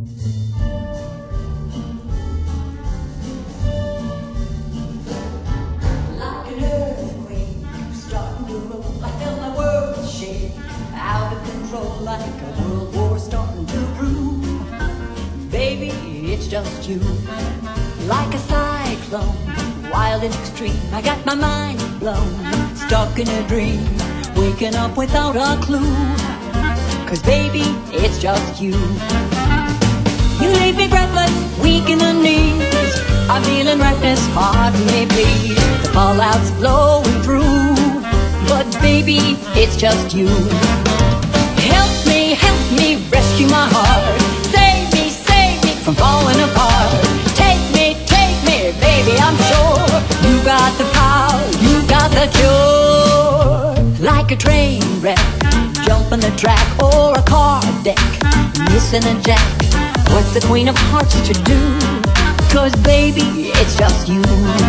Like an earthquake, starting to roll. I felt my world shake, out of control, like a world war starting to brew. Baby, it's just you. Like a cyclone, wild and extreme, I got my mind blown, stuck in a dream, waking up without a clue. 'Cause baby, it's just you. You leave me breathless, weak in the knees, I'm feeling reckless, heart may bleed, the fallout's blowing through. But baby, it's just you. Help me, rescue my heart. Save me from falling apart. Take me, baby, I'm sure you got the power, you got the cure. Like a train wreck, jumping the track, or a car deck, missing a jack. What's the Queen of Hearts to do? 'Cause baby, it's just you.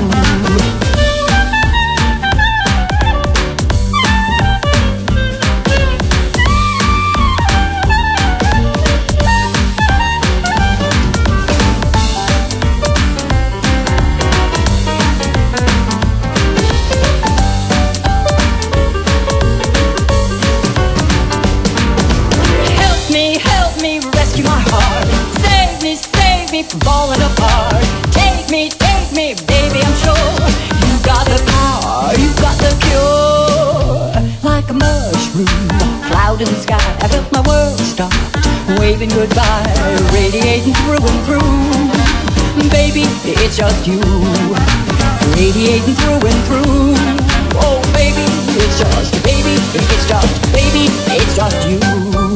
Help me, rescue my heart. Save me from falling apart. Take me, baby, I'm sure you got the power, you got the cure. Like a mushroom, cloud in the sky, I felt my world stop, waving goodbye, radiating through and through. Baby, it's just you, radiating through and through. Oh baby, it's just you.